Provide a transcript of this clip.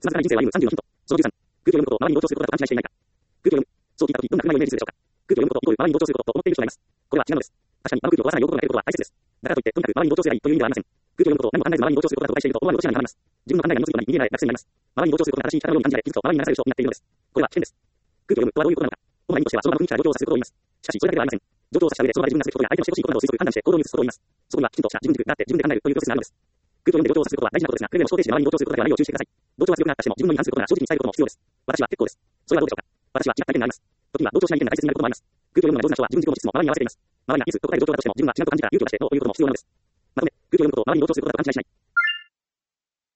つまずかない人生は歩む30のヒント。その13、空気を読むことを周りに同調することだと勘違いしていないか。空気を読む。そう聞いたとき、どんな不満をイメージするでしょうか。空気を読むことイコール周りに同調することと思っている人がいます。これは違うのです。確かに、空気を壊さないよう心がけることは大切です。だからといって、とにかく周りに同調すればいいという意味ではありません。空気を読むことを何も考えず周りに同調することだと誤解していると思わぬ落とし穴にはまります。自分の考えが無ついことに逃げない学生になります。周りに同調することが正しい力のように感じられ、気づくと周りに流される人になっているのです。これは危険です。空気を読むとはどういうことなのか。主な意味としては、その場の雰囲気から状況を察することを言います。しかし、それだけではありません。状況を察した上で、その場で自分がすることが相手のしてほしいことなどを推測、判断して行動に移すことを言います。そこには、きちんとした自分軸があって自分で考えるというプロセスがあるのです。空気を読んで状況を察することは大事なことですが、くれぐれも思考停止で周りに同調することだけはないよう注意してください。同調が強くなったとしても、自分の意に反することが正直に伝えることも必要です。私は結構です。それはどうでしょうか。私は違った意見があります。時には同調しない意見が大切になることもあります。空気を読むのが上手な人は自分軸の実質も周りに合わせています。周りがいつどこかで同調だとしても、自分が違うと感じたら勇気を出してノーということも必要なのです。まとめ、空気を読むことを周りに同調することだと勘違いしない。